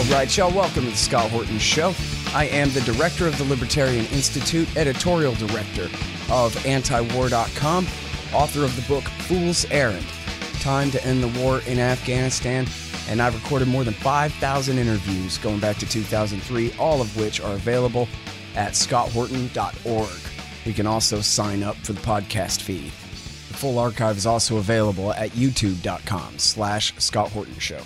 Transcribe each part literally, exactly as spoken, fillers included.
right, y'all, welcome to the Scott Horton Show. I am the director of the Libertarian Institute, editorial director of antiwar dot com, author of the book Fool's Errand, Time to End the War in Afghanistan, and I've recorded more than five thousand interviews going back to two thousand three, all of which are available at scott horton dot org. You can also sign up for the podcast feed. The full archive is also available at youtube dot com slash Scott Horton Show.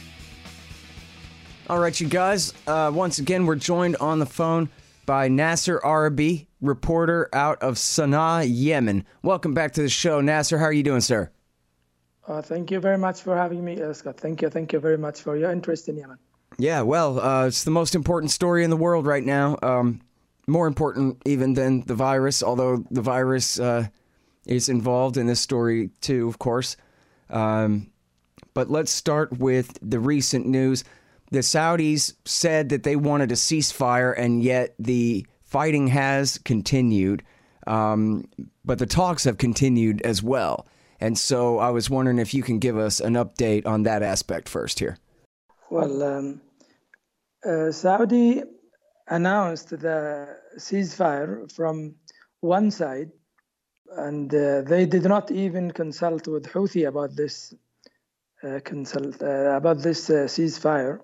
All right, you guys, uh, once again, we're joined on the phone by Nasser Arabi, reporter out of Sana'a, Yemen. Welcome back to the show. Nasser, how are you doing, sir? Uh, thank you very much for having me, uh, Scott. Thank you. Thank you very much for your interest in Yemen. Yeah, well, uh, it's the most important story in the world right now. Um, more important even than the virus, although the virus uh, is involved in this story too, of course. Um, but let's start with the recent news. The Saudis said that they wanted a ceasefire, and yet the fighting has continued. Um, but the talks have continued as well. And so I was wondering if you can give us an update on that aspect first here. Well, um, uh, Saudi announced the ceasefire from one side, and uh, they did not even consult with Houthi about this uh, consult uh, about this uh, ceasefire.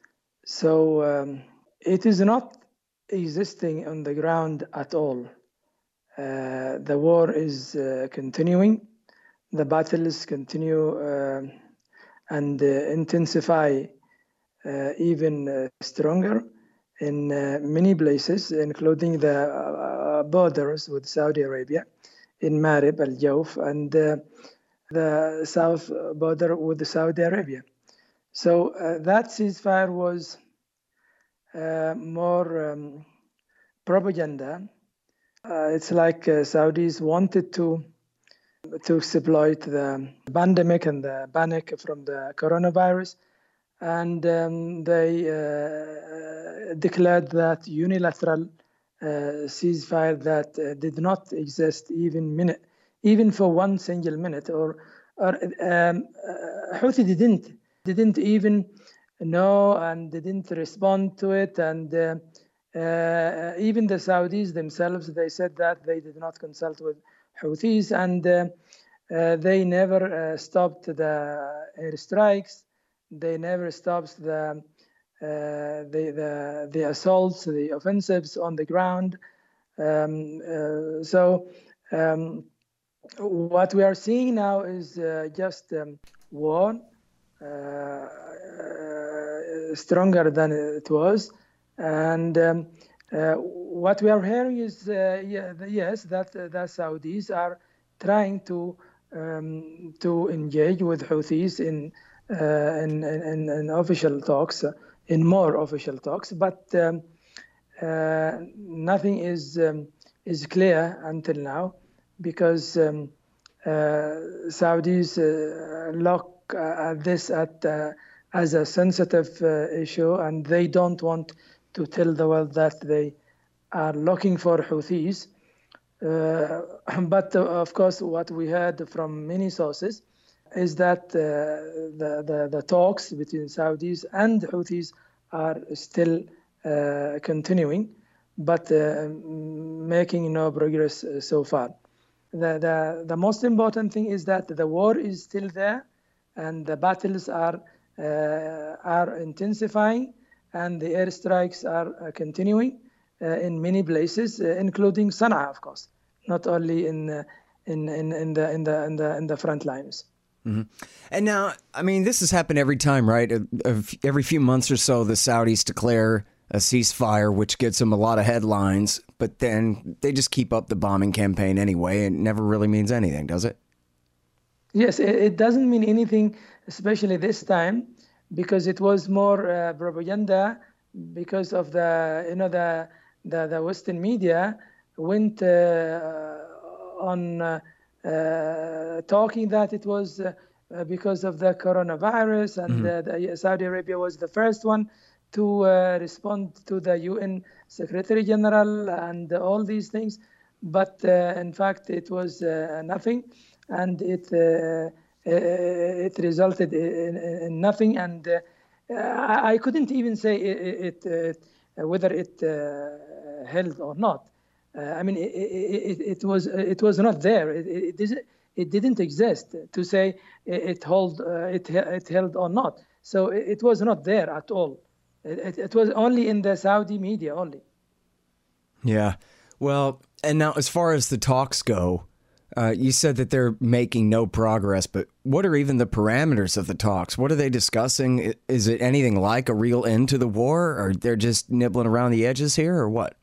So um, it is not existing on the ground at all. Uh, the war is uh, continuing. The battles continue uh, and uh, intensify uh, even uh, stronger in uh, many places, including the uh, borders with Saudi Arabia, in Marib, Al Jawf, and uh, the south border with Saudi Arabia. So uh, that ceasefire was uh, more um, propaganda. Uh, it's like uh, Saudis wanted to to exploit the pandemic and the panic from the coronavirus, and um, they uh, declared that unilateral uh, ceasefire that uh, did not exist even minute, even for one single minute. Or, or um, uh, Houthi didn't didn't even know and didn't respond to it, and uh, uh, even the Saudis themselves, they said that they did not consult with Houthis, and uh, uh, they never uh, stopped the airstrikes. They never stopped the, uh, the the the assaults, the offensives on the ground. Um, uh, so um, what we are seeing now is uh, just um, war, uh, uh, stronger than it was, and um, uh, what we are hearing is uh, yeah, yes, that uh, the Saudis are trying to um, to engage with Houthis in uh, in, in, in official talks, uh, in more official talks, but um, uh, nothing is um, is clear until now, because um, uh, Saudis uh, look at this at uh, as a sensitive uh, issue, and they don't want to tell the world that they are looking for Houthis. Uh, but uh, of course, what we heard from many sources is that uh, the, the, the talks between Saudis and Houthis are still uh, continuing, but uh, making no progress uh, so far. The, the, the most important thing is that the war is still there, and the battles are, uh, are intensifying, and the airstrikes are uh, continuing uh, in many places, uh, including Sana'a, of course, not only in, uh, in, in, in, the, in, the, in, the, in the front lines. Mm-hmm. And now, I mean, this has happened every time, right? Every few months or so, the Saudis declare a ceasefire, which gets them a lot of headlines, but then they just keep up the bombing campaign anyway. It never really means anything, does it? Yes, it doesn't mean anything, especially this time, because it was more uh, propaganda, because of the, you know, the the, the Western media went uh, on uh, uh, talking that it was uh, because of the coronavirus, and mm-hmm. uh, the, Saudi Arabia was the first one to uh, respond to the U N Secretary General and all these things. But uh, in fact, it was uh, nothing, and it uh, it resulted in, in nothing. And uh, I, I couldn't even say it, it, it uh, whether it uh, held or not. Uh, I mean, it, it, it was it was not there. It, it, it, it didn't exist to say it held uh, it it held or not. So it, it was not there at all. It, it was only in the Saudi media only. Yeah. Well, and now as far as the talks go, uh, you said that they're making no progress, but what are even the parameters of the talks? What are they discussing? Is it anything like a real end to the war, or they're just nibbling around the edges here, or what?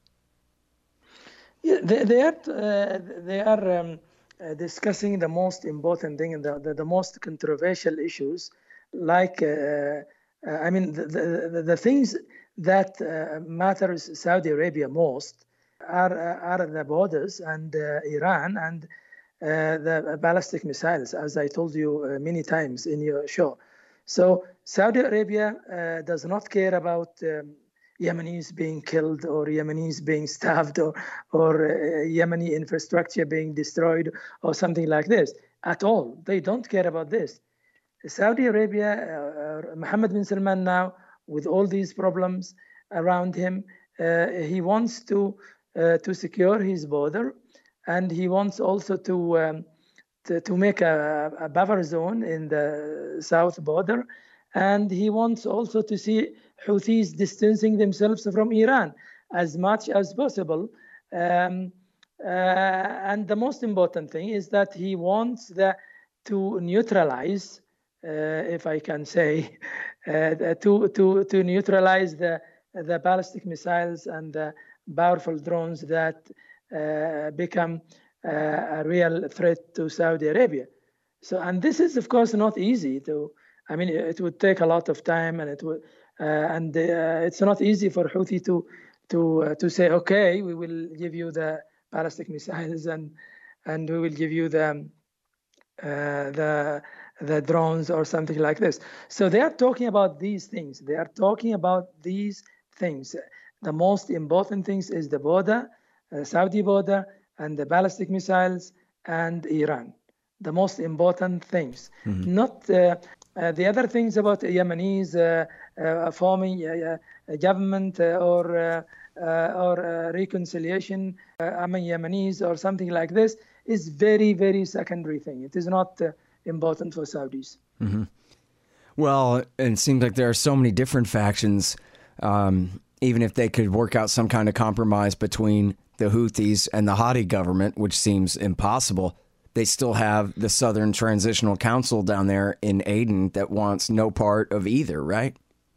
Yeah, they, they are uh, they are um, uh, discussing the most important thing, the, the, the most controversial issues, like uh, uh, I mean the, the, the things that uh, matters Saudi Arabia most are are the borders and uh, Iran and uh, the ballistic missiles, as I told you uh, many times in your show. So Saudi Arabia uh, does not care about um, Yemenis being killed or Yemenis being starved or, or uh, Yemeni infrastructure being destroyed or something like this at all. They don't care about this. Saudi Arabia, uh, Mohammed bin Salman now, with all these problems around him, uh, he wants to uh, to secure his border, and he wants also to um, to, to make a, a buffer zone in the south border, and he wants also to see Houthis distancing themselves from Iran as much as possible. Um, uh, and the most important thing is that he wants the, to neutralize, uh, if I can say, uh, to, to, to neutralize the, the ballistic missiles and the powerful drones that uh, become uh, a real threat to Saudi Arabia. So, and this is, of course, not easy to, I mean, it would take a lot of time, and it would, uh, and uh, it's not easy for Houthi to to uh, to say, okay, we will give you the ballistic missiles, and and we will give you the uh, the the drones or something like this. So they are talking about these things. They are talking about these things. The most important things is the border, uh, Saudi border, and the ballistic missiles and Iran. The most important things, mm-hmm. not. Uh, Uh, the other things about Yemenis uh, uh, forming a, a government uh, or uh, uh, or uh, reconciliation uh, among Yemenis or something like this is very, very secondary thing. It is not uh, important for Saudis. Mm-hmm. Well, it seems like there are so many different factions. Um, even if they could work out some kind of compromise between the Houthis and the Hadi government, which seems impossible, they still have the Southern Transitional Council down there in Aden that wants no part of either, right?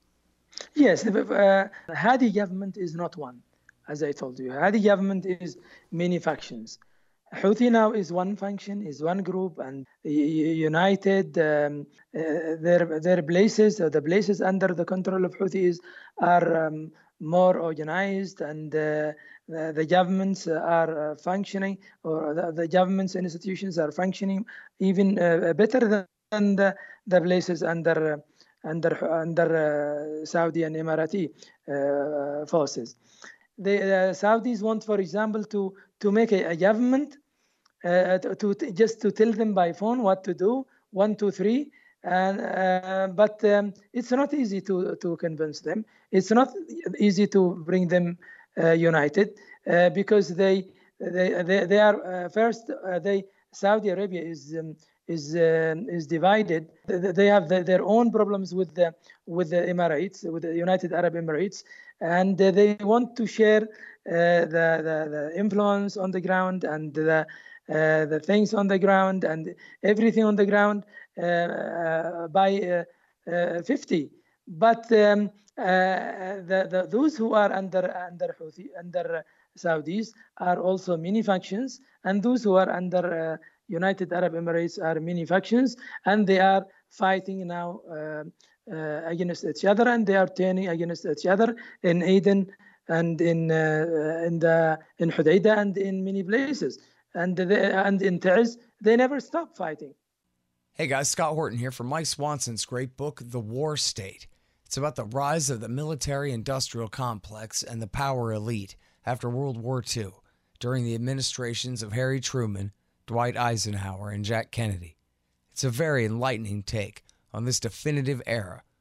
Yes, the uh, Hadi government is not one, as I told you. Hadi government is many factions. Houthi now is one faction, is one group, and united. Um, uh, their their places, uh, the places under the control of Houthis are um, more organized, and uh, the, the governments are uh, functioning, or the, the government's institutions are functioning even uh, better than the, the places under uh, under under uh, Saudi and Emirati uh, forces. The uh, Saudis want, for example, to to make a, a government uh, to, to just to tell them by phone what to do, one, two, three. And uh, but um, it's not easy to to convince them. It's not easy to bring them uh, united uh, because they they they, they are uh, first uh, they Saudi Arabia is um, is uh, is divided. They have the, their own problems with the with the Emirates, with the United Arab Emirates, and they want to share uh, the, the the influence on the ground and the uh, the things on the ground and everything on the ground uh, uh, by uh, uh, fifty. But um, uh, the, the, those who are under under Houthi, under Saudis are also many factions, and those who are under uh, United Arab Emirates are many factions, and they are fighting now uh, uh, against each other, and they are turning against each other in Aden and in uh, in the in Hudaydah and in many places, and they, and in Taiz, they never stop fighting. Hey guys, Scott Horton here from Mike Swanson's great book, The War State. It's about the rise of the military-industrial complex and the power elite after World War Two, during the administrations of Harry Truman, Dwight Eisenhower, and Jack Kennedy. It's a very enlightening take on this definitive era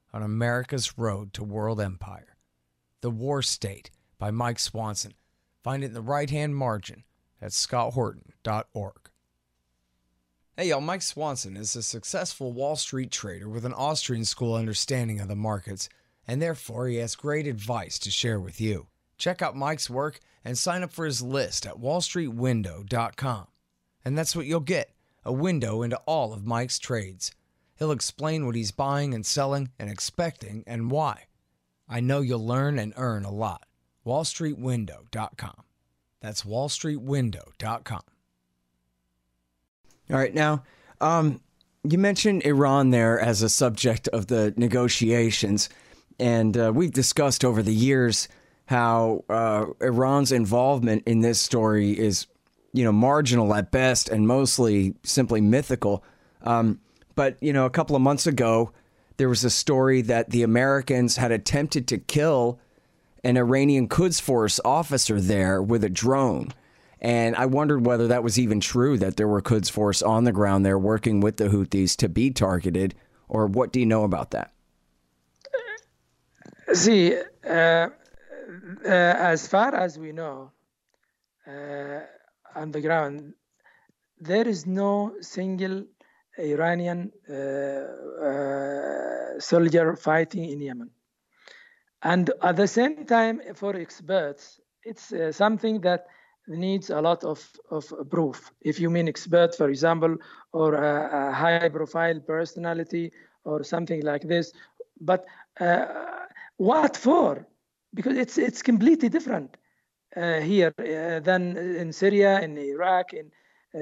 on America's road to world empire. The War State by Mike Swanson. Find it in the right-hand margin at scott horton dot org. Hey y'all, Mike Swanson is a successful Wall Street trader with an Austrian school understanding of the markets, and therefore he has great advice to share with you. Check out Mike's work and sign up for his list at wall street window dot com. And that's what you'll get, a window into all of Mike's trades. He'll explain what he's buying and selling and expecting and why. I know you'll learn and earn a lot. wall street window dot com. That's wall street window dot com. All right, now, um, you mentioned Iran there as a subject of the negotiations, and uh, we've discussed over the years how uh, Iran's involvement in this story is, you know, marginal at best and mostly simply mythical. Um, but, you know, a couple of months ago, there was a story that the Americans had attempted to kill an Iranian Quds Force officer there with a drone. And I wondered whether that was even true, that there were Quds Force on the ground there working with the Houthis to be targeted, or what do you know about that? See, uh, uh, as far as we know, uh, on the ground, there is no single Iranian uh, uh, soldier fighting in Yemen. And at the same time, for experts, it's uh, something that needs a lot of, of proof. If you mean expert, for example, or a, a high-profile personality or something like this. But uh, what for? Because it's it's completely different uh, here uh, than in Syria, in Iraq, in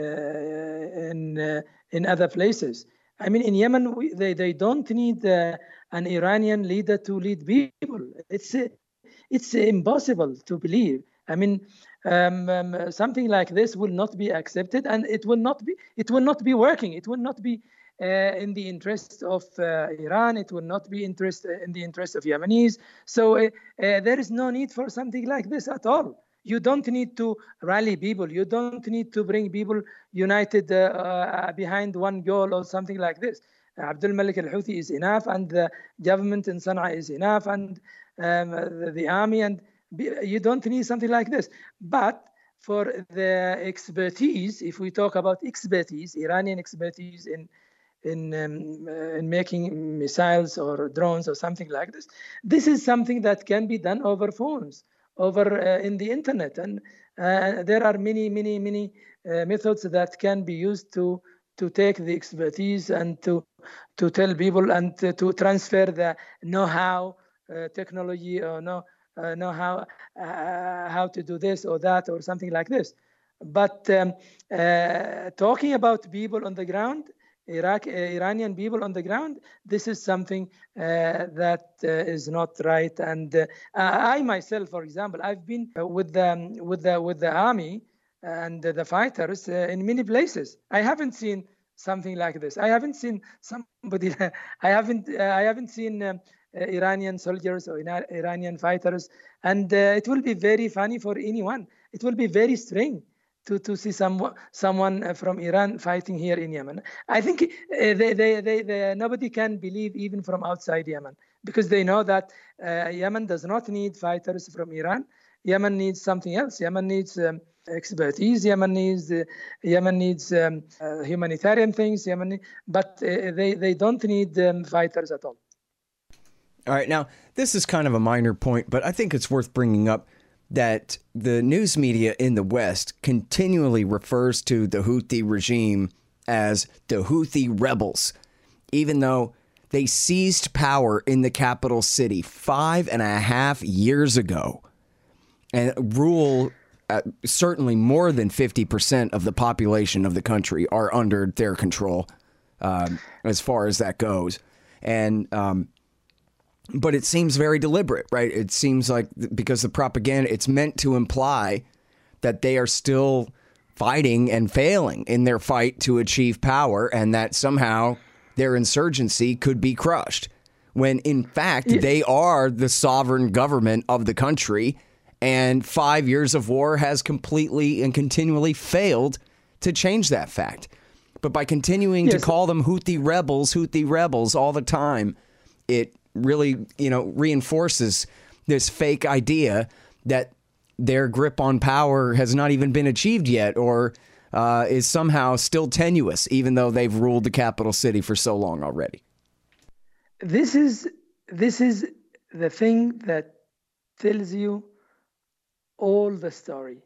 uh, in uh, in other places. I mean, in Yemen, we, they they don't need uh, an Iranian leader to lead people. It's uh, it's impossible to believe. I mean, um, um, something like this will not be accepted, and it will not be it will not be working. It will not be uh, in the interest of uh, Iran. It will not be interest in the interest of Yemenis. So uh, uh, there is no need for something like this at all. You don't need to rally people. You don't need to bring people united uh, uh, behind one goal or something like this. Abdul Malik al-Houthi is enough, and the government in Sana'a is enough, and um, the, the army, and you don't need something like this. But for the expertise, if we talk about expertise, Iranian expertise in in um, uh, in making missiles or drones or something like this, this is something that can be done over phones, over uh, in the internet, and uh, there are many, many, many uh, methods that can be used to to take the expertise and to to tell people and to, to transfer the know-how, uh, technology, or know uh, know how uh, how to do this or that or something like this. But um, uh, talking about people on the ground, Iraq, uh, Iranian people on the ground, this is something uh, that uh, is not right. And uh, I myself, for example, I've been with the with the with the army and the fighters uh, in many places. I haven't seen something like this. I haven't seen somebody. I haven't. Uh, I haven't seen um, uh, Iranian soldiers or Iranian fighters, and uh, it will be very funny for anyone. It will be very strange to to see some someone from Iran fighting here in Yemen. I think uh, they, they, they, they, nobody can believe even from outside Yemen, because they know that uh, Yemen does not need fighters from Iran. Yemen needs something else. Yemen needs um, expertise. Yemen needs uh, Yemen needs um, uh, humanitarian things. Yemen, but uh, they they don't need um, fighters at all. All right, now this is kind of a minor point, but I think it's worth bringing up that the news media in the West continually refers to the Houthi regime as the Houthi rebels, even though they seized power in the capital city five and a half years ago and rule. Uh, certainly more than fifty percent of the population of the country are under their control, um, as far as that goes. And, um, but it seems very deliberate, right? It seems like because the propaganda, it's meant to imply that they are still fighting and failing in their fight to achieve power, and that somehow their insurgency could be crushed, when in fact they are the sovereign government of the country. And five years of war has completely and continually failed to change that fact. But by continuing yes. to call them Houthi rebels, Houthi rebels all the time, it really, you know, reinforces this fake idea that their grip on power has not even been achieved yet, or uh, is somehow still tenuous, even though they've ruled the capital city for so long already. This is this is the thing that tells you all the story.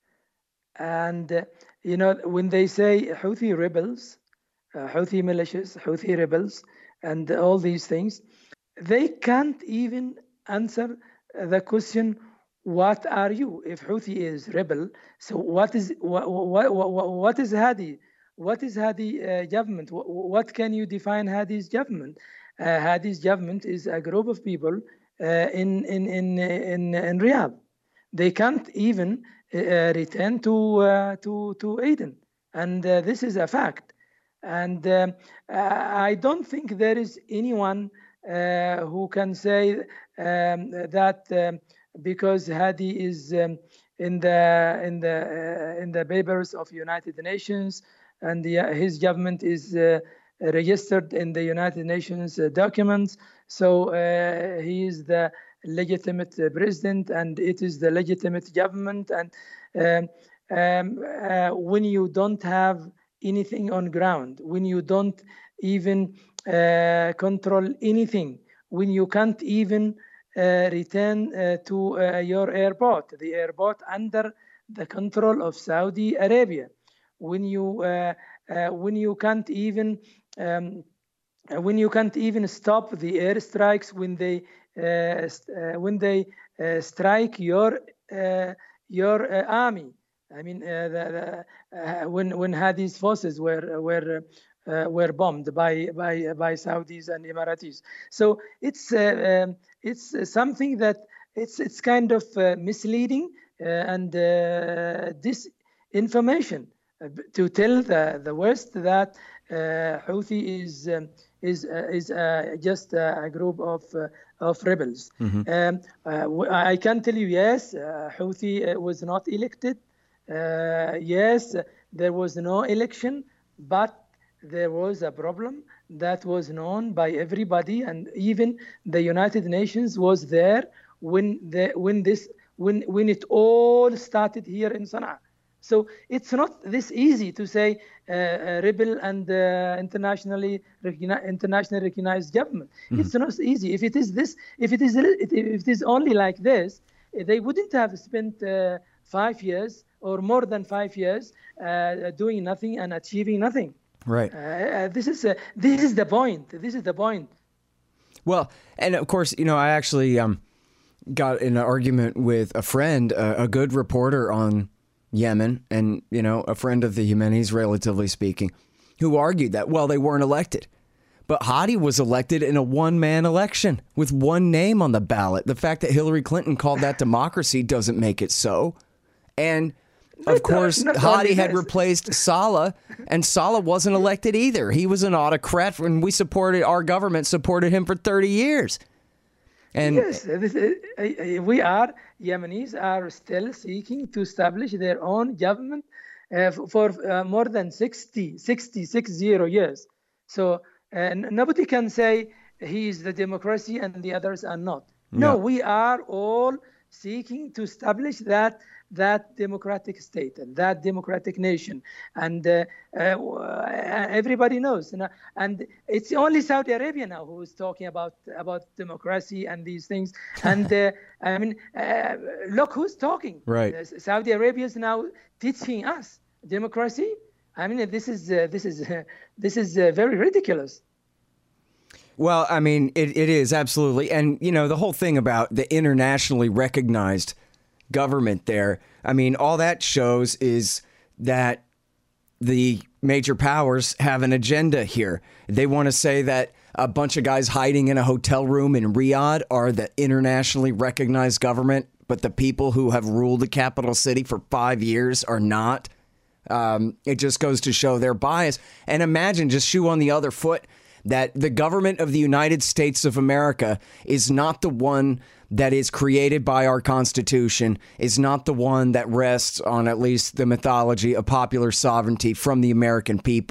And uh, you know, when they say Houthi rebels, uh, Houthi militias, Houthi rebels, and all these things, they can't even answer the question, what are you? If Houthi is rebel, so what is what what, what, what is Hadi? What is Hadi uh, government? What, what can you define Hadi's government? Uh, Hadi's government is a group of people uh, in, in in in in Riyadh. They can't even uh, return to uh, to to Aden, and uh, this is a fact. And um, I don't think there is anyone uh, who can say um, that um, because Hadi is um, in the in the uh, in the papers of United Nations, and the, uh, his government is uh, registered in the United Nations uh, documents, so uh, he is the legitimate uh, president, and it is the legitimate government. And um, um, uh, when you don't have anything on ground, when you don't even uh, control anything, when you can't even uh, return uh, to uh, your airport, the airport under the control of Saudi Arabia, when you uh, uh, when you can't even um, when you can't even stop the airstrikes when they uh, uh, when they uh, strike your uh, your uh, army. I mean, uh, the, the, uh, when when Hadi's forces were were uh, were bombed by by by Saudis and Emiratis, so it's uh, um, it's something that it's it's kind of uh, misleading uh, and uh, disinformation uh, to tell the the West that uh, Houthi is um, is uh, is uh, just uh, a group of uh, of rebels. Mm-hmm. Um, uh, I can tell you, yes, uh, Houthi was not elected. Uh, yes, there was no election, but there was a problem that was known by everybody, and even the United Nations was there when the when this when when it all started here in Sana'a. So it's not this easy to say uh, a rebel and uh, internationally recogni- internationally recognized government. Mm-hmm. It's not easy. If it is this, if it is if it is only like this, they wouldn't have spent uh, five years. Or more than five years uh, doing nothing and achieving nothing. Right. Uh, this is uh, this is the point. This is the point. Well, and of course, you know, I actually um, got in an argument with a friend, a, a good reporter on Yemen, and you know, a friend of the Yemenis, relatively speaking, who argued that, well, they weren't elected. But Hadi was elected in a one-man election with one name on the ballot. The fact that Hillary Clinton called that democracy doesn't make it so. And of course, Hadi had replaced Saleh, and Saleh wasn't elected either. He was an autocrat, and we supported, our government supported him for thirty years. And yes, this is, uh, we are, Yemenis are still seeking to establish their own government uh, for uh, more than sixty, sixty, six zero years. So uh, nobody can say he is the democracy and the others are not. No, no, we are all seeking to establish that that democratic state and that democratic nation, and uh, uh, everybody knows, you know, and it's only Saudi Arabia now who is talking about about democracy and these things. And uh, I mean, uh, look who's talking. Right, uh, Saudi Arabia is now teaching us democracy. I mean, this is uh, this is uh, this is uh, very ridiculous. Well, I mean, it, it is absolutely, and you know, the whole thing about the internationally recognized government there, I mean, all that shows is that the major powers have an agenda here. They want to say that a bunch of guys hiding in a hotel room in Riyadh are the internationally recognized government, but the people who have ruled the capital city for five years are not. Um, it just goes to show their bias. And imagine, just shoe on the other foot, that the government of the United States of America is not the one that is created by our Constitution, is not the one that rests on at least the mythology of popular sovereignty from the American people,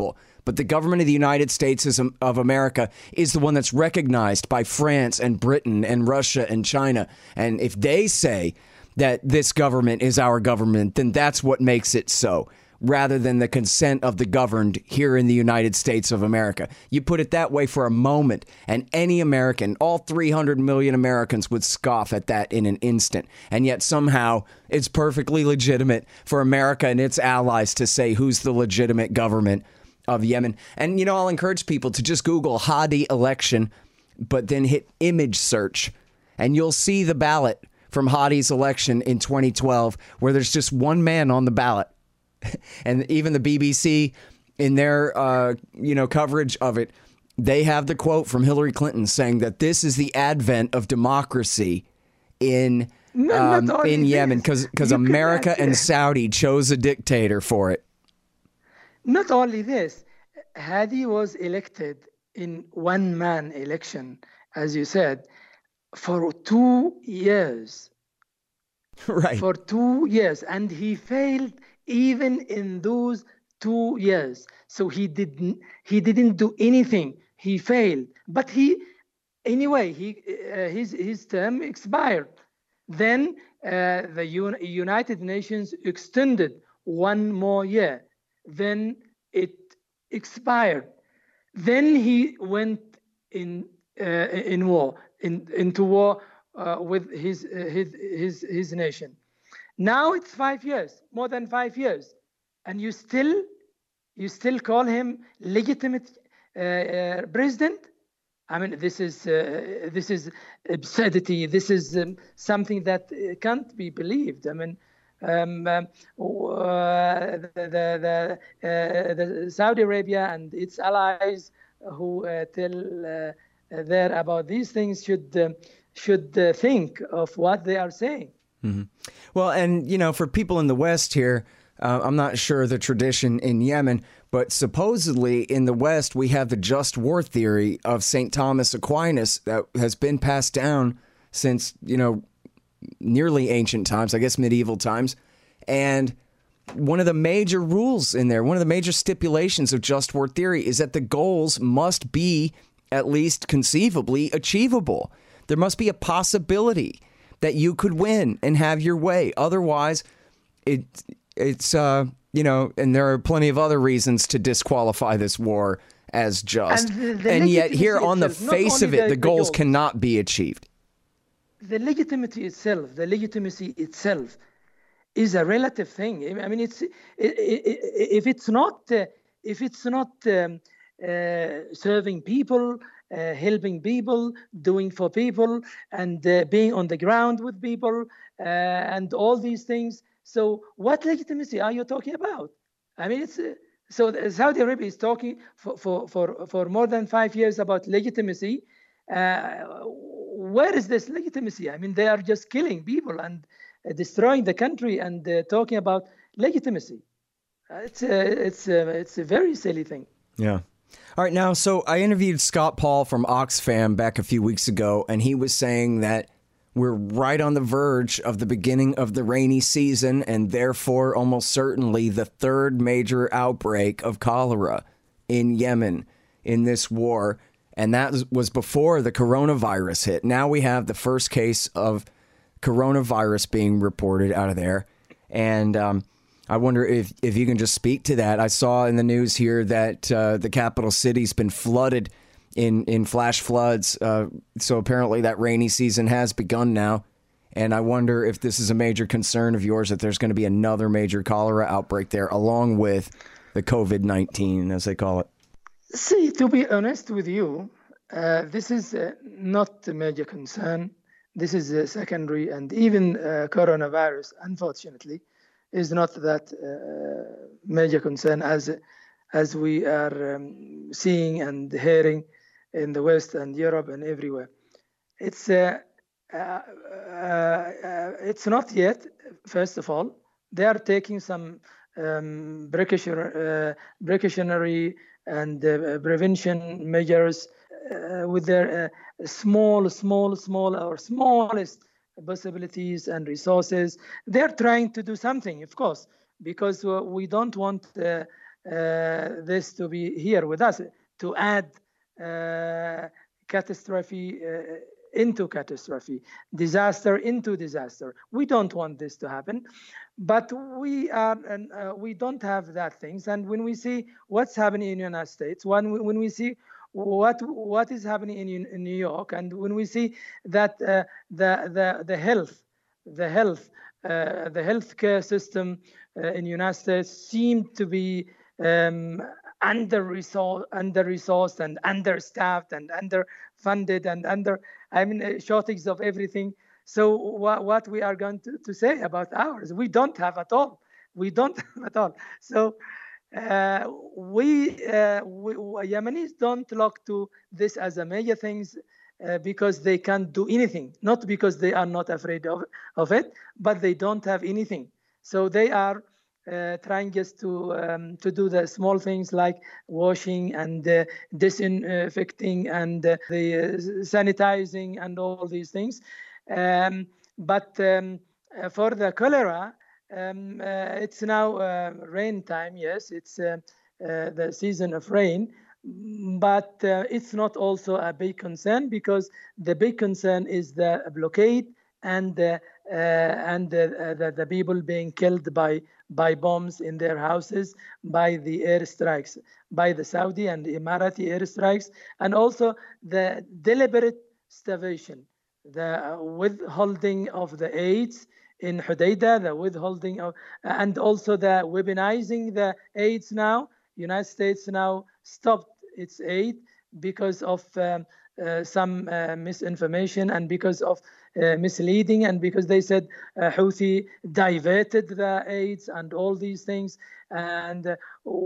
but the government of the United States is, of America is the one that's recognized by France and Britain and Russia and China. And if they say that this government is our government, then that's what makes it so, rather than the consent of the governed here in the United States of America. You put it that way for a moment, and any American, all three hundred million Americans, would scoff at that in an instant. And yet somehow it's perfectly legitimate for America and its allies to say who's the legitimate government of Yemen. And, you know, I'll encourage people to just Google Hadi election, but then hit image search, and you'll see the ballot from Hadi's election in twenty twelve, where there's just one man on the ballot. And even the B B C, in their uh, you know coverage of it, they have the quote from Hillary Clinton saying that this is the advent of democracy in um, in Yemen, because because America and Saudi chose a dictator for it. Not only this, Hadi was elected in one-man election, as you said, for two years. Right. For two years, and he failed even in those two years. So he didn't he didn't do anything. He failed. But he anyway he uh, his his term expired. Then uh, the Un- United Nations extended one more year. Then it expired. Then he went in uh, in war in into war uh, with his uh, his his his nation. Now it's five years, more than five years, and you still, you still call him legitimate uh, uh, president. I mean, this is uh, this is absurdity. This is um, something that uh, can't be believed. I mean, um, um, uh, the the the, uh, the Saudi Arabia and its allies who uh, tell uh, there about these things should uh, should uh, think of what they are saying. Mm-hmm. Well, and, you know, for people in the West here, uh, I'm not sure the tradition in Yemen, but supposedly in the West, we have the just war theory of Saint Thomas Aquinas that has been passed down since, you know, nearly ancient times, I guess medieval times. And one of the major rules in there, one of the major stipulations of just war theory is that the goals must be at least conceivably achievable. There must be a possibility that you could win and have your way. Otherwise, it it's, uh, you know, and there are plenty of other reasons to disqualify this war as just. And, the, the and yet here itself, on the face of it, the, the goals, goals cannot be achieved. The legitimacy itself, the legitimacy itself is a relative thing. I mean, it's it, it, if it's not, uh, if it's not um, uh, serving people, Uh, helping people, doing for people, and uh, being on the ground with people, uh, and all these things. So what legitimacy are you talking about? I mean, it's uh, so Saudi Arabia is talking for, for, for, for more than five years about legitimacy. Uh, where is this legitimacy? I mean, they are just killing people and uh, destroying the country and uh, talking about legitimacy. Uh, it's, uh, it's, uh, it's a very silly thing. Yeah. All right, now, so I interviewed Scott Paul from Oxfam back a few weeks ago, and he was saying that we're right on the verge of the beginning of the rainy season, and therefore almost certainly the third major outbreak of cholera in Yemen in this war. And that was before the coronavirus hit. Now we have the first case of coronavirus being reported out of there. And um I wonder if, if you can just speak to that. I saw in the news here that uh, the capital city's been flooded in, in flash floods. Uh, so apparently that rainy season has begun now. And I wonder if this is a major concern of yours, that there's going to be another major cholera outbreak there, along with the COVID nineteen, as they call it. See, to be honest with you, uh, this is uh, not a major concern. This is a secondary, and even uh, coronavirus, unfortunately, is not that uh, major concern as as we are um, seeing and hearing in the West and Europe and everywhere. It's uh, uh, uh, it's not yet. First of all, they are taking some um, precautionary, uh, precautionary and uh, prevention measures uh, with their uh, small, small, small or smallest possibilities and resources. They're trying to do something, of course, because uh, we don't want uh, uh, this to be here with us, to add uh, catastrophe uh, into catastrophe, disaster into disaster. We don't want this to happen, but we are, and uh, we don't have that things. And when we see what's happening in the United States, when when we see what what is happening in, in New York, and when we see that uh, the the the health, the health, uh, the healthcare system uh, in the United States seem to be um, under resourced, under resourced, and understaffed, and underfunded, and under, I mean, a shortage of everything. So what what we are going to, to say about ours? We don't have at all. We don't have at all. So. Uh, we, uh, we Yemenis don't look to this as a major things uh, because they can't do anything, not because they are not afraid of, of it, but they don't have anything. So they are uh, trying just to um, to do the small things like washing and uh, disinfecting and uh, the uh, sanitizing and all these things. Um, but um, uh, for the cholera, Um, uh, it's now uh, rain time. Yes, it's uh, uh, the season of rain, but uh, it's not also a big concern, because the big concern is the blockade and the, uh, and the, the, the people being killed by by bombs in their houses, by the airstrikes, by the Saudi and the Emirati airstrikes, and also the deliberate starvation, the withholding of the aids in Hudaydah, the withholding of, and also the weaponizing the aids now. United States now stopped its aid because of um, uh, some uh, misinformation, and because of uh, misleading, and because they said uh, Houthi diverted the aids and all these things. And uh,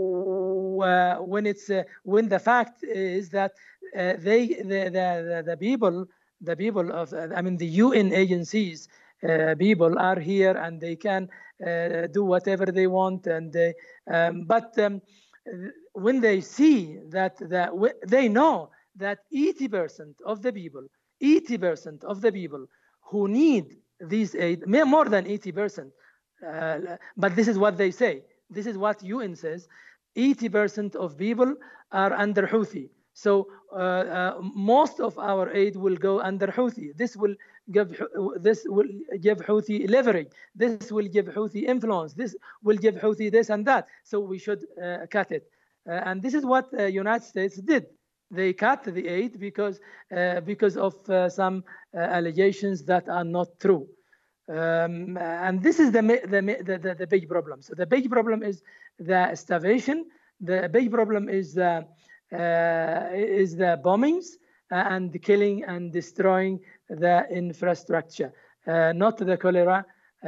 when it's uh, when the fact is that uh, they the, the the people the people of I mean the U N agencies. Uh, people are here and they can uh, do whatever they want, and they, um, but um, when they see that the, they know that eighty percent of the people, eighty percent of the people who need these aid, more than eighty percent, uh, but this is what they say. This is what U N says. eighty percent of people are under Houthi. So uh, uh, most of our aid will go under Houthi. This will give this will give Houthi leverage. This will give Houthi influence. This will give Houthi this and that. So we should uh, cut it. Uh, and this is what the uh, United States did. They cut the aid because uh, because of uh, some uh, allegations that are not true. Um, and this is the the, the the the big problem. So the big problem is the starvation. The big problem is the Uh, is the bombings and the killing and destroying the infrastructure, uh, not the cholera. Uh,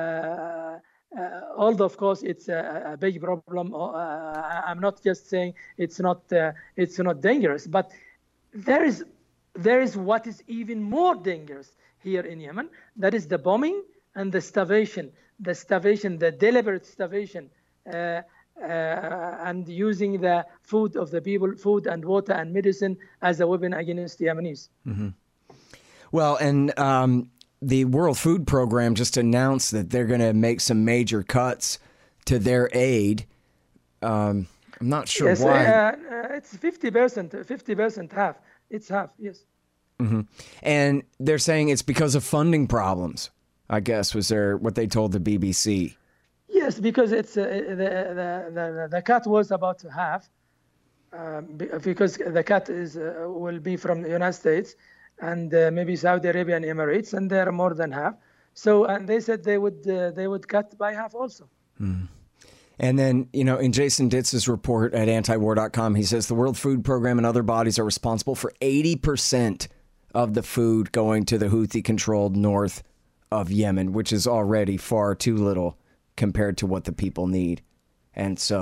uh, although, of course, it's a, a big problem. Uh, I'm not just saying it's not uh, it's not dangerous, but there is there is what is even more dangerous here in Yemen. That is the bombing and the starvation, the starvation, the deliberate starvation. Uh, Uh, and using the food of the people, food and water and medicine, as a weapon against the Yemenis. Mm-hmm. Well, and um, the World Food Program just announced that they're going to make some major cuts to their aid. Um, I'm not sure yes, why. Uh, it's fifty percent, fifty percent half. It's half, yes. Mm-hmm. And they're saying it's because of funding problems, I guess, was their, what they told the B B C. Yes, because it's uh, the, the the the cut was about half, um, because the cut is uh, will be from the United States and uh, maybe Saudi Arabia and Emirates, and they're more than half. So, and they said they would uh, they would cut by half also. Hmm. And then, you know, in Jason Ditz's report at anti war dot com, he says the World Food Program and other bodies are responsible for eighty percent of the food going to the Houthi-controlled north of Yemen, which is already far too little compared to what the people need. And so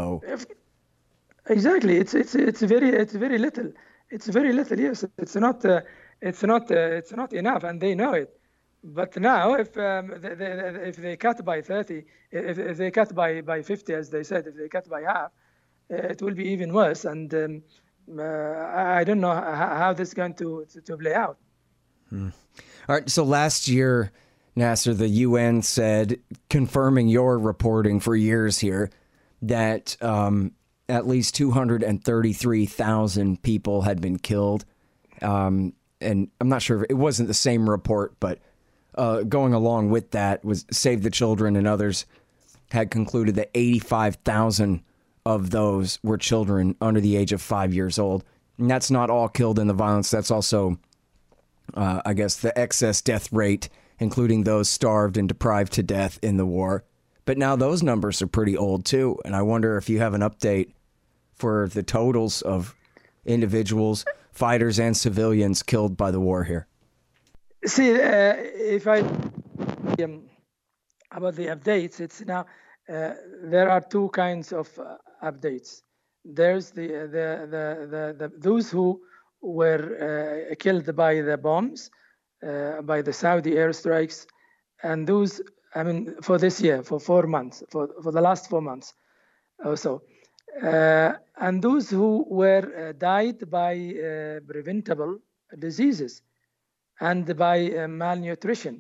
exactly, it's it's it's very it's very little. It's very little. Yes, it's not uh, it's not uh, it's not enough, and they know it. But now, if um, they, they, if they cut by thirty, if, if they cut by by fifty, as they said, if they cut by half, uh, it will be even worse. And um, uh, I don't know how, how this is going to to, to play out. Hmm. All right. So last year, Nasser, the U N said, confirming your reporting for years here, that um, at least two hundred thirty-three thousand people had been killed. Um, and I'm not sure if it wasn't the same report, but uh, going along with that was Save the Children and others had concluded that eighty-five thousand of those were children under the age of five years old. And that's not all killed in the violence. That's also, uh, I guess, the excess death rate, including those starved and deprived to death in the war. But now those numbers are pretty old, too. And I wonder if you have an update for the totals of individuals, fighters, and civilians killed by the war here. See, uh, if I um, about the updates, it's now uh, there are two kinds of uh, updates. There's the the the, the, the those who were uh, killed by the bombs, uh, by the Saudi airstrikes, and those, I mean, for this year, for four months, for for the last four months or so. Uh, and those who were uh, died by uh, preventable diseases and by uh, malnutrition.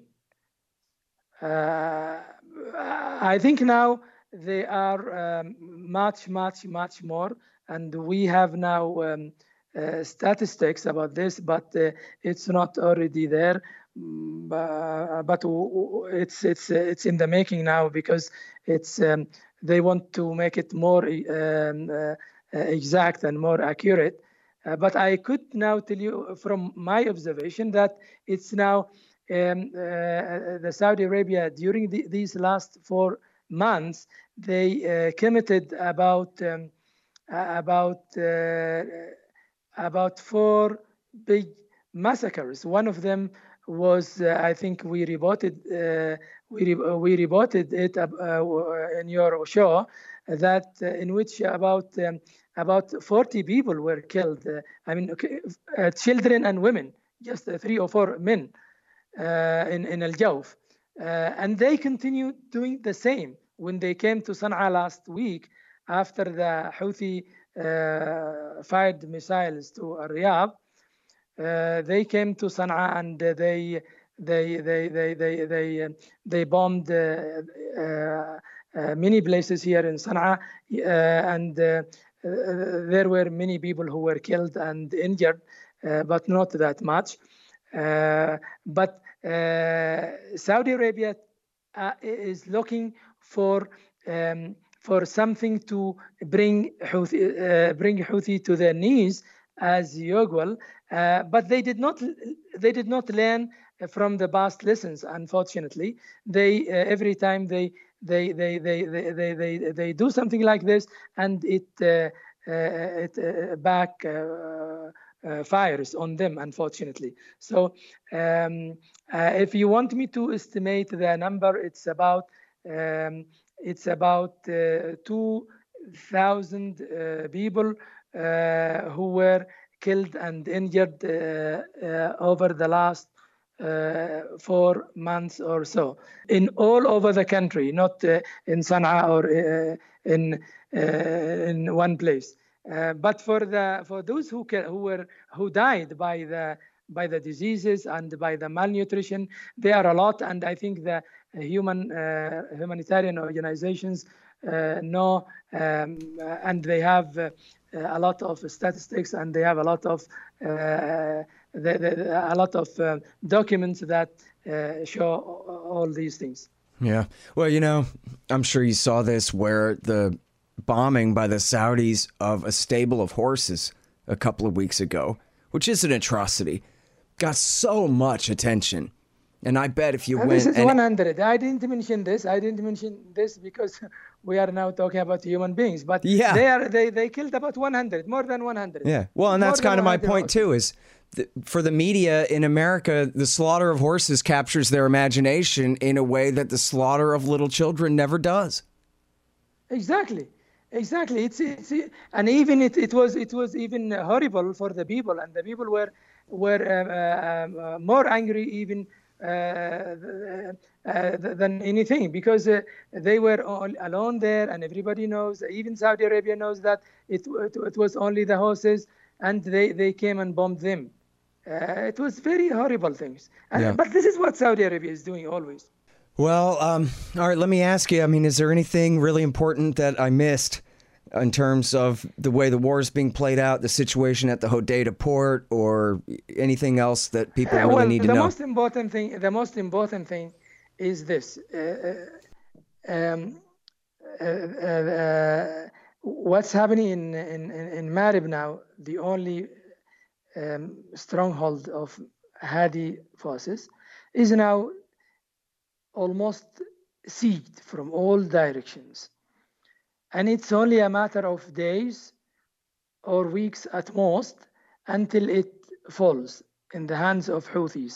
Uh, I think now they are um, much, much, much more, and we have now um, uh, statistics about this, but uh, it's not already there. Uh, but it's it's it's in the making now, because it's um, they want to make it more um, uh, exact and more accurate. Uh, but I could now tell you from my observation that it's now um, uh, the Saudi Arabia during the, these last four months they uh, committed about um, about uh, about four big massacres. One of them was uh, I think we reported uh, we re- we reported it uh, in your show that uh, in which about um, about forty people were killed. Uh, I mean, uh, children and women, just uh, three or four men uh, in in Al Jawf, uh, and they continue doing the same when they came to Sana'a last week after the Houthi uh, fired missiles to Riyadh. Uh, they came to Sana'a and uh, they they they they they they uh, they bombed uh, uh, uh, many places here in Sana'a, uh, and uh, uh, there were many people who were killed and injured, uh, but not that much. Uh, but uh, Saudi Arabia uh, is looking for um, for something to bring Houthi, uh, bring Houthi to their knees as usual. Uh, but they did not they did not learn from the past lessons. Unfortunately, they uh, every time they they they they they they they, they do something like this, and it uh, uh, it uh, back uh, uh, fires on them. Unfortunately, so um, uh, if you want me to estimate the number, it's about um, it's about uh, two thousand uh, people uh, who were killed and injured uh, uh, over the last uh, four months or so, in all over the country, not uh, in Sana'a or uh, in uh, in one place. Uh, but for the for those who who were who died by the by the diseases and by the malnutrition, there are a lot, and I think the human uh, humanitarian organizations uh, know, um, and they have. Uh, a lot of statistics, and they have a lot of uh, the, the, a lot of uh, documents that uh, show all these things. Yeah. Well, you know, I'm sure you saw this where the bombing by the Saudis of a stable of horses a couple of weeks ago, which is an atrocity, got so much attention. And I bet if you and went... This is and one hundred. I didn't mention this. I didn't mention this because we are now talking about human beings. But yeah. they are they, they killed about one hundred, more than one hundred. Yeah. Well, and more that's kind of my point, horses. too, is th- for the media in America, the slaughter of horses captures their imagination in a way that the slaughter of little children never does. Exactly. Exactly. It's, it's and even it, it was it was even horrible for the people, and the people were were uh, uh, uh, more angry even uh, uh, than anything, because uh, they were all alone there, and everybody knows, even Saudi Arabia knows that it it, it was only the horses, and they, they came and bombed them. Uh, it was very horrible things. And, yeah. But this is what Saudi Arabia is doing always. Well, um, all right, let me ask you, I mean, is there anything really important that I missed in terms of the way the war is being played out, the situation at the Hodeidah port, or anything else that people really well, need to the know? most important thing, the most important thing is this. Uh, um, uh, uh, what's happening in, in, in Marib now, the only um, stronghold of Hadi forces, is now almost sieged from all directions. And it's only a matter of days or weeks at most until it falls in the hands of Houthis.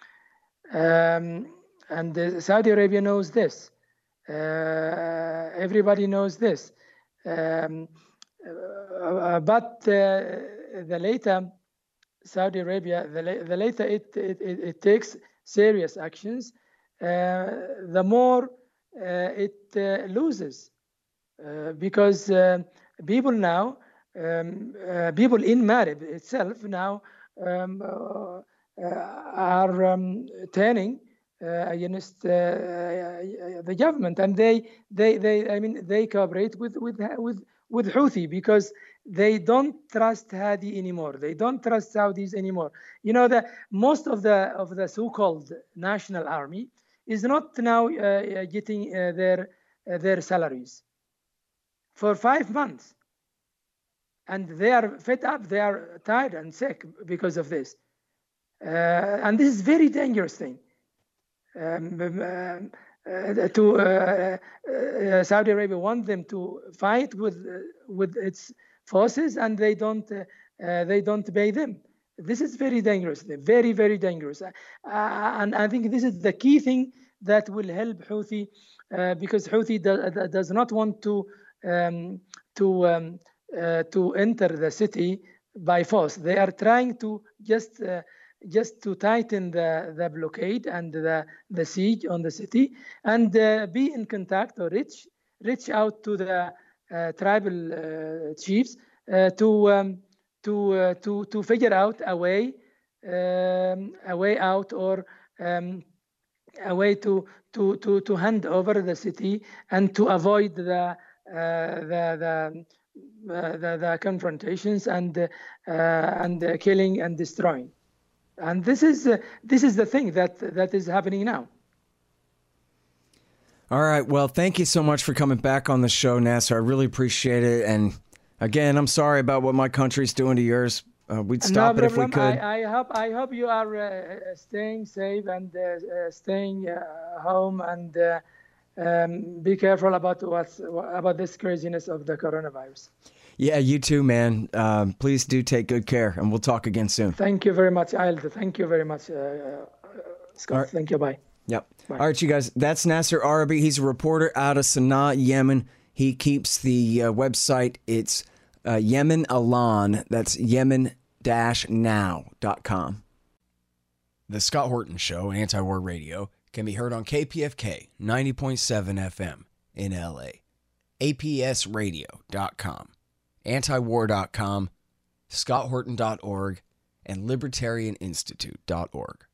Um, and uh, Saudi Arabia knows this. Uh, everybody knows this. Um, uh, but uh, the later Saudi Arabia, the, la- the later it, it, it, it takes serious actions, uh, the more uh, it uh, loses. Uh, because uh, people now, um, uh, people in Marib itself now um, uh, uh, are um, turning uh, against uh, the government, and they, they, they, I mean, they cooperate with with with with Houthi because they don't trust Hadi anymore. They don't trust Saudis anymore. You know, the most of the of the so-called national army is not now uh, getting uh, their uh, their salaries for five months. And they are fed up, they are tired and sick because of this. Uh, and this is very dangerous thing. Um, um, uh, to uh, uh, Saudi Arabia want them to fight with uh, with its forces, and they don't uh, uh, they don't pay them. This is very dangerous, very very dangerous. Uh, and I think this is the key thing that will help Houthi, uh, because Houthi do, does not want to um, to um, uh, to enter the city by force. They are trying to just uh, just to tighten the, the blockade and the, the siege on the city, and uh, be in contact or reach reach out to the uh, tribal uh, chiefs uh, to um, to uh, to to figure out a way um, a way out, or um, a way to to to to hand over the city and to avoid the uh, the the, uh, the the confrontations and uh, and uh, killing and destroying. And this is uh, this is the thing that that is happening now. All right. Well, thank you so much for coming back on the show, Nasser. I really appreciate it. And again, I'm sorry about what my country's doing to yours. Uh, we'd stop no it if we could. I, I hope I hope you are uh, staying safe and uh, uh, staying uh, home, and uh, um, be careful about what's about this craziness of the coronavirus. Yeah, you too, man. Um, please do take good care, and we'll talk again soon. Thank you very much, Ilda. Thank you very much, uh, uh, Scott. Right. Thank you. Bye. Yep. Bye. All right, you guys. That's Nasser Arabi. He's a reporter out of Sana'a, Yemen. He keeps the uh, website. It's uh, Yemen Alan. That's yemen dash now dot com. The Scott Horton Show, Anti-War Radio, can be heard on K P F K ninety point seven F M in L A, A P S radio dot com, antiwar dot com, scott horton dot org, and libertarian institute dot org.